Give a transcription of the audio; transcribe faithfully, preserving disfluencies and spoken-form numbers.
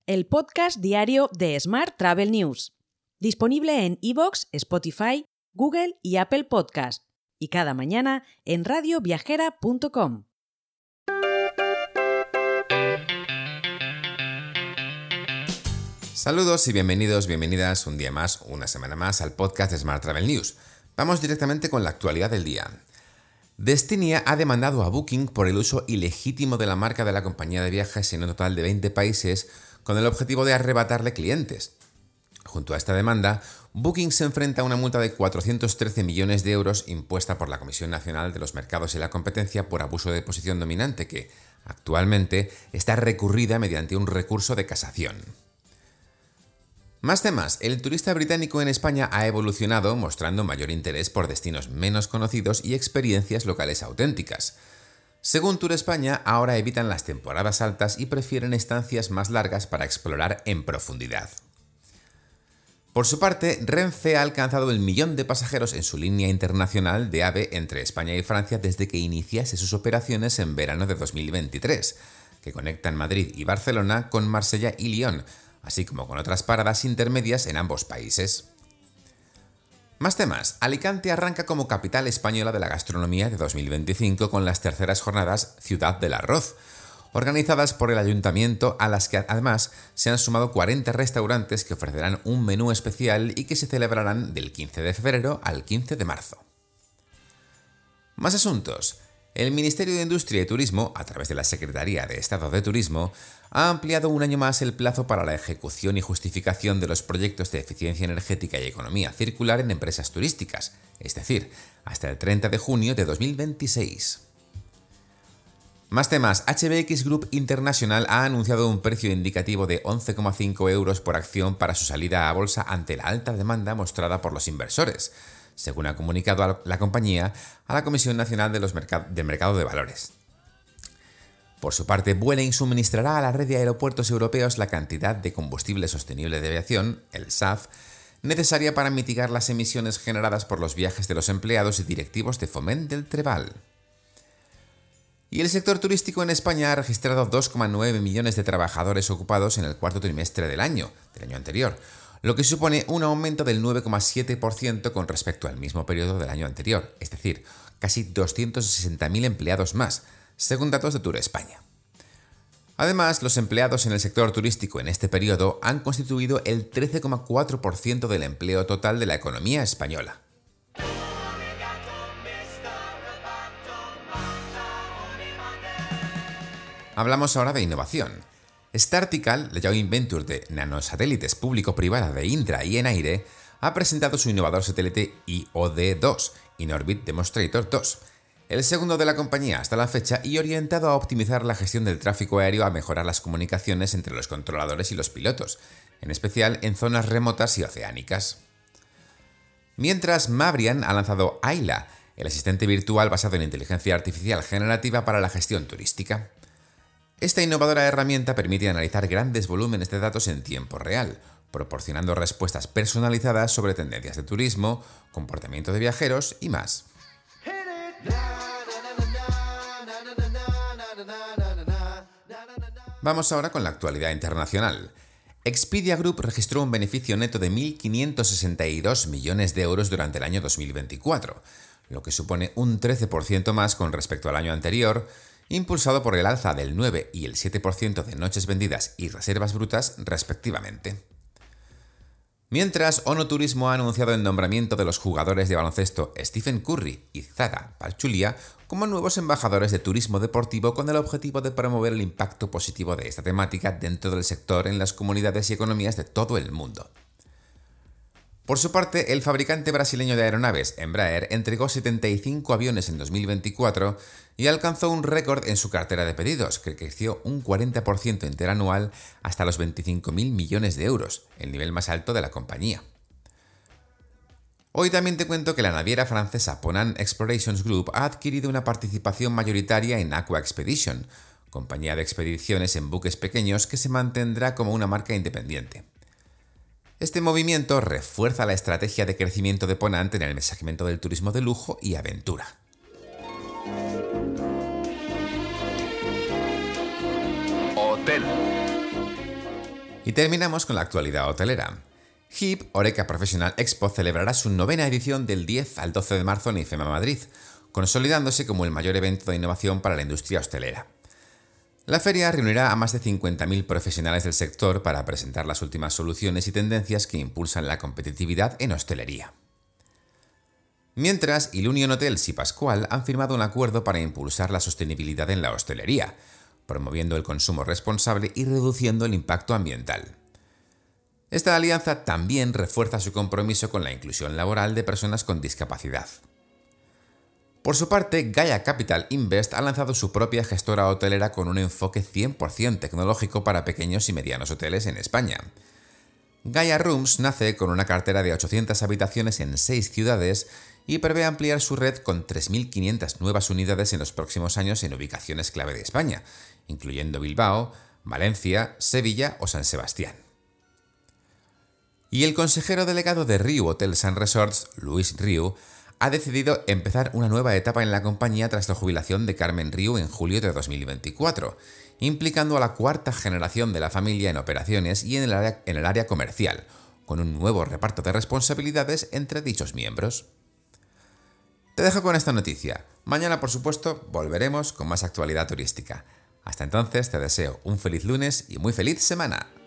el podcast diario de Smart Travel News, disponible en iVoox, Spotify, Google y Apple Podcast, y cada mañana en radio viajera punto com. Saludos y bienvenidos, bienvenidas un día más, una semana más al podcast de Smart Travel News. Vamos directamente con la actualidad del día. Destinia ha demandado a Booking por el uso ilegítimo de la marca de la compañía de viajes en un total de veinte países con el objetivo de arrebatarle clientes. Junto a esta demanda, Booking se enfrenta a una multa de cuatrocientos trece millones de euros impuesta por la Comisión Nacional de los Mercados y la Competencia por abuso de posición dominante que, actualmente, está recurrida mediante un recurso de casación. Más temas. El turista británico en España ha evolucionado mostrando mayor interés por destinos menos conocidos y experiencias locales auténticas. Según Tour España, ahora evitan las temporadas altas y prefieren estancias más largas para explorar en profundidad. Por su parte, Renfe ha alcanzado el millón de pasajeros en su línea internacional de AVE entre España y Francia desde que iniciase sus operaciones en verano de dos mil veintitrés, que conectan Madrid y Barcelona con Marsella y Lyon, así como con otras paradas intermedias en ambos países. Más temas. Alicante arranca como capital española de la gastronomía de dos mil veinticinco con las terceras jornadas Ciudad del Arroz, organizadas por el ayuntamiento, a las que además se han sumado cuarenta restaurantes que ofrecerán un menú especial y que se celebrarán del quince de febrero al quince de marzo. Más asuntos. El Ministerio de Industria y Turismo, a través de la Secretaría de Estado de Turismo, ha ampliado un año más el plazo para la ejecución y justificación de los proyectos de eficiencia energética y economía circular en empresas turísticas, es decir, hasta el treinta de junio de dos mil veintiséis. Más temas. H B X Group International ha anunciado un precio indicativo de once coma cinco euros por acción para su salida a bolsa ante la alta demanda mostrada por los inversores, según ha comunicado la compañía a la Comisión Nacional de los Merc- del Mercado de Valores. Por su parte, Vueling suministrará a la red de aeropuertos europeos la cantidad de combustible sostenible de aviación, el S A F, necesaria para mitigar las emisiones generadas por los viajes de los empleados y directivos de Foment del Treball. Y el sector turístico en España ha registrado dos coma nueve millones de trabajadores ocupados en el cuarto trimestre del año, del año anterior, lo que supone un aumento del nueve coma siete por ciento con respecto al mismo periodo del año anterior, es decir, casi doscientos sesenta mil empleados más, según datos de Tour España. Además, los empleados en el sector turístico en este periodo han constituido el trece coma cuatro por ciento del empleo total de la economía española. Hablamos ahora de innovación. Startical, la joint venture de nanosatélites público-privada de Indra y Enaire, ha presentado su innovador satélite I O D dos, In-Orbit Demonstrator dos, el segundo de la compañía hasta la fecha y orientado a optimizar la gestión del tráfico aéreo, a mejorar las comunicaciones entre los controladores y los pilotos, en especial en zonas remotas y oceánicas. Mientras, Mabrian ha lanzado Ayla, el asistente virtual basado en inteligencia artificial generativa para la gestión turística. Esta innovadora herramienta permite analizar grandes volúmenes de datos en tiempo real, proporcionando respuestas personalizadas sobre tendencias de turismo, comportamiento de viajeros y más. Vamos ahora con la actualidad internacional. Expedia Group registró un beneficio neto de mil quinientos sesenta y dos millones de euros durante el año dos mil veinticuatro, lo que supone un trece por ciento más con respecto al año anterior, impulsado por el alza del nueve y el siete por ciento de noches vendidas y reservas brutas, respectivamente. Mientras, ONO Turismo ha anunciado el nombramiento de los jugadores de baloncesto Stephen Curry y Zaga Pachulia como nuevos embajadores de turismo deportivo con el objetivo de promover el impacto positivo de esta temática dentro del sector en las comunidades y economías de todo el mundo. Por su parte, el fabricante brasileño de aeronaves, Embraer, entregó setenta y cinco aviones en dos mil veinticuatro y alcanzó un récord en su cartera de pedidos, que creció un cuarenta por ciento interanual hasta los veinticinco mil millones de euros, el nivel más alto de la compañía. Hoy también te cuento que la naviera francesa Ponant Explorations Group ha adquirido una participación mayoritaria en Aqua Expedition, compañía de expediciones en buques pequeños que se mantendrá como una marca independiente. Este movimiento refuerza la estrategia de crecimiento de Ponant en el segmento del turismo de lujo y aventura. Hotel. Y terminamos con la actualidad hotelera. H I P, Horeca Professional Expo, celebrará su novena edición del diez al doce de marzo en IFEMA Madrid, consolidándose como el mayor evento de innovación para la industria hostelera. La feria reunirá a más de cincuenta mil profesionales del sector para presentar las últimas soluciones y tendencias que impulsan la competitividad en hostelería. Mientras, Ilunion Hotels y Pascual han firmado un acuerdo para impulsar la sostenibilidad en la hostelería, promoviendo el consumo responsable y reduciendo el impacto ambiental. Esta alianza también refuerza su compromiso con la inclusión laboral de personas con discapacidad. Por su parte, Gaia Capital Invest ha lanzado su propia gestora hotelera con un enfoque cien por ciento tecnológico para pequeños y medianos hoteles en España. Gaia Rooms nace con una cartera de ochocientas habitaciones en seis ciudades y prevé ampliar su red con tres mil quinientas nuevas unidades en los próximos años en ubicaciones clave de España, incluyendo Bilbao, Valencia, Sevilla o San Sebastián. Y el consejero delegado de Riu Hotels and Resorts, Luis Riu, ha decidido empezar una nueva etapa en la compañía tras la jubilación de Carmen Riu en julio de dos mil veinticuatro, implicando a la cuarta generación de la familia en operaciones y en el área, en el área comercial, con un nuevo reparto de responsabilidades entre dichos miembros. Te dejo con esta noticia. Mañana, por supuesto, volveremos con más actualidad turística. Hasta entonces, te deseo un feliz lunes y muy feliz semana.